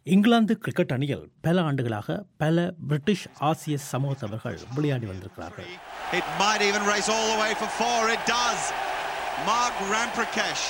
England cricket அணியில் பல ஆண்டுகளாக பல பிரிட்டிஷ் ஆசிய சமூகத்தவர்கள் விளையாடி வந்திருக்கிறார்கள். It might even race all the way for four. It does. Mark Ramprakash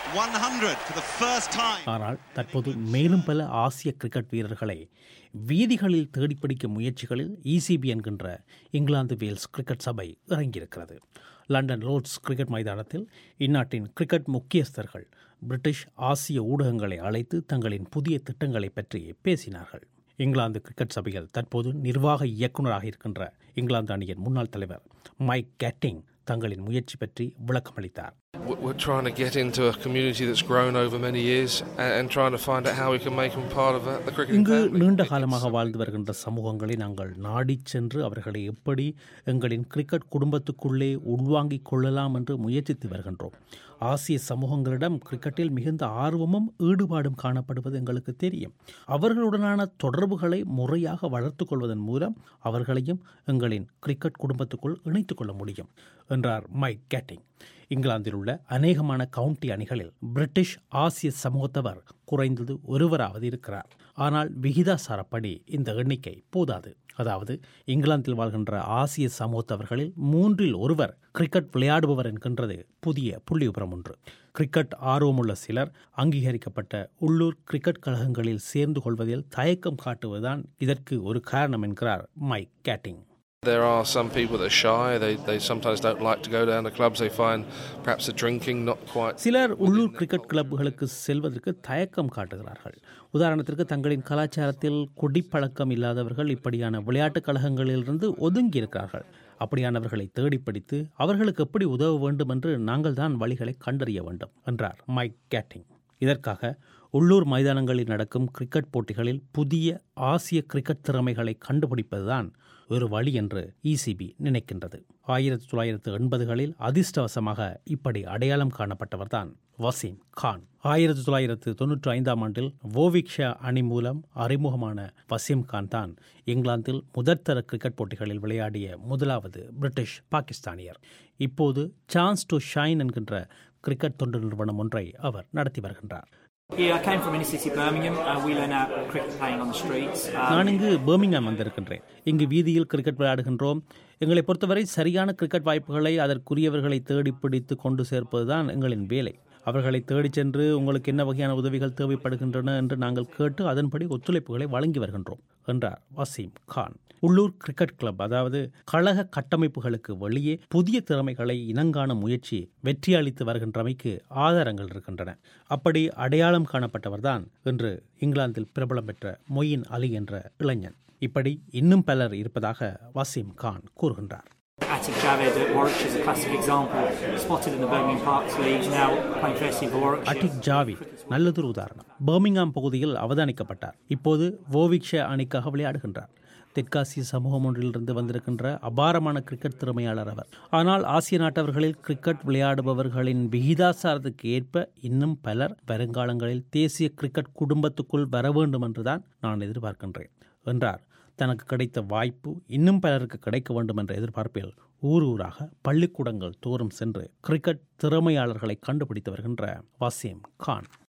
100 for the first time. ஆனால் தற்போது மேலும் பல ஆசிய கிரிக்கெட் வீரர்களை வீதிகளில் தேடிப்பிடிக்கும் முயற்சிகளில் ECB என்கின்ற இங்கிலாந்து வேல்ஸ் கிரிக்கெட் சபை இறங்கியிருக்கிறது. லண்டன் லோர்ட்ஸ் கிரிக்கெட் மைதானத்தில் இந்நாட்டின் கிரிக்கெட் முக்கியஸ்தர்கள் பிரிட்டிஷ் ஆசிய ஊடகங்களை அழைத்து தங்களின் புதிய திட்டங்களை பற்றி பேசினார்கள். இங்கிலாந்து கிரிக்கெட் சபையில் தற்போது நிர்வாக இயக்குநராக இருக்கின்ற இங்கிலாந்து அணியின் முன்னாள் தலைவர் மைக் கேட்டிங் தங்களின் முயற்சி பற்றி விளக்கமளித்தார். We're trying to get into a community that's grown over many years and trying to find out how we can make them part of the cricket இங்கு family. நீண்ட காலமாக வாழ்ந்து வருகின்ற சமூகங்களை நாங்கள் நாடிச் சென்று அவர்களை எப்படி எங்களின் கிரிக்கெட் குடும்பத்துக்குள்ளே உள்வாங்கிக் கொள்ளலாம் என்று முயற்சித்து வருகின்றோம். ஆசிய சமூகங்களிடம் கிரிக்கெட்டில் மிகுந்த ஆர்வமும் ஈடுபாடும் காணப்படுவது எங்களுக்கு தெரியும். அவர்களுடனான தொடர்புகளை முறையாக வளர்த்து கொள்வதன் மூலம் அவர்களையும் எங்களின் கிரிக்கெட் குடும்பத்துக்குள் இணைத்துக் கொள்ள முடியும் என்றார் மைக் கேட்டிங். இங்கிலாந்தில் உள்ள அநேகமான கவுண்டி அணிகளில் பிரிட்டிஷ் ஆசிய சமூகத்தவர் குறைந்தது ஒருவராவது இருக்கிறார். ஆனால் விகிதாசாரப்படி இந்த எண்ணிக்கை போதாது. அதாவது இங்கிலாந்தில் வாழ்கின்ற ஆசிய சமூகத்தவர்களில் 1/3 கிரிக்கெட் விளையாடுபவர் என்கின்றது புதிய புள்ளிவிபரம் ஒன்று. கிரிக்கெட் ஆர்வமுள்ள சிலர் அங்கீகரிக்கப்பட்ட உள்ளூர் கிரிக்கெட் கழகங்களில் சேர்ந்து கொள்வதில் தயக்கம் காட்டுவதுதான் இதற்கு ஒரு காரணம் என்கிறார் Mike Gatting. There are some people that are shy. They sometimes don't like to go down to clubs. They find perhaps the drinking not quite. சிலர் உள்ளூர் கிரிக்கெட் கிளப்புகளுக்கு செல்வதற்கு தயக்கம் காட்டுகிறார்கள். உதாரணத்திற்கு தங்களின் கலாச்சாரத்தில் குடிப்பழக்கம் இல்லாதவர்கள் இப்படியான விளையாட்டுக் கழகங்களிலிருந்து ஒதுங்கி இருக்கிறார்கள். அப்படியானவர்களை தேடிப்பிடித்து அவர்களுக்கு எப்படி உதவ வேண்டும் என்று நாங்கள் தான் வழிகளை கண்டறிய வேண்டும் என்றார் மைக் கேட்டிங். இதற்காக உள்ளூர் மைதானங்களில் நடக்கும் கிரிக்கெட் போட்டிகளில் புதிய ஆசிய கிரிக்கெட் திறமைகளை கண்டுபிடிப்பதுதான் ஒரு வழி என்று ECB நினைக்கின்றது. 1980களில் அதிர்ஷ்டவசமாக இப்படி அடையாளம் காணப்பட்டவர்தான் வசீம் கான். 1995ஆம் ஆண்டில் வோவிக்ஷா அணி மூலம் அறிமுகமான வசீம் கான் தான் இங்கிலாந்தில் முதற்தர கிரிக்கெட் போட்டிகளில் விளையாடிய முதலாவது பிரிட்டிஷ் பாகிஸ்தானியர். இப்போது சான்ஸ் டு ஷைன் என்கின்ற கிரிக்கெட் தொண்டு நிறுவனம் ஒன்றை அவர் நடத்தி வருகின்றார். I came from inner city Birmingham. We learn out cricket playing on the streets. நான் இங்கு பர்மிங்ஹாம் வந்திருக்கின்றேன். இங்கு வீதியில் கிரிக்கெட் விளையாடுகின்றோம். எங்களை பொறுத்தவரை சரியான கிரிக்கெட் வாய்ப்புகளை அதற்குரியவர்களை தேடி பிடித்து கொண்டு சேர்ப்பதுதான் எங்களின் வேலை. அவர்களை தேடிச் சென்று உங்களுக்கு என்ன வகையான உதவிகள் தேவைப்படுகின்றன என்று நாங்கள் கேட்டு அதன்படி ஒத்துழைப்புகளை வழங்கி வருகின்றோம் என்றார் வசீம் கான். உள்ளூர் கிரிக்கெட் கிளப், அதாவது கழக கட்டமைப்புகளுக்கு வெளியே புதிய திறமைகளை இனங்காணும் முயற்சி வெற்றியளித்து வருகின்றமைக்கு ஆதாரங்கள் இருக்கின்றன. அப்படி அடையாளம் காணப்பட்டவர்தான் இன்று இங்கிலாந்தில் பிரபலம் பெற்ற மொயின் அலி என்ற இளைஞன். இப்படி இன்னும் பலர் இருப்பதாக வசீம் கான் கூறுகின்றார். Atik Javed at Warwick is a classic example. Spotted in the Birmingham Parks League, now playing first for Warwick. அட்டிக் Javed நல்லதொரு உதாரணம். பர்மிங்ஹாம் பகுதியில் அவதானிக்கப்பட்டார். இப்போது வோவிக்ஷா அணிக்காக விளையாடுகின்றார். தெற்காசிய சமூகம் ஒன்றிலிருந்து வந்திருக்கின்ற அபாரமான கிரிக்கெட் திறமையாளர் அவர். ஆனால் ஆசிய நாட்டவர்களில் கிரிக்கெட் விளையாடுபவர்களின் விகிதாசாரத்துக்கு ஏற்ப இன்னும் பலர் வருங்காலங்களில் தேசிய கிரிக்கெட் குடும்பத்துக்குள் வர வேண்டும் என்றுதான் நான் எதிர்பார்க்கின்றேன் என்றார். தனக்கு கிடைத்த வாய்ப்பு இன்னும் பலருக்கு கிடைக்க வேண்டும் என்ற எதிர்பார்ப்பில் ஊராக பள்ளிக்கூடங்கள் தோறும் சென்று கிரிக்கெட் திறமையாளர்களை கண்டுபிடித்து வருகின்ற வசீம் கான்.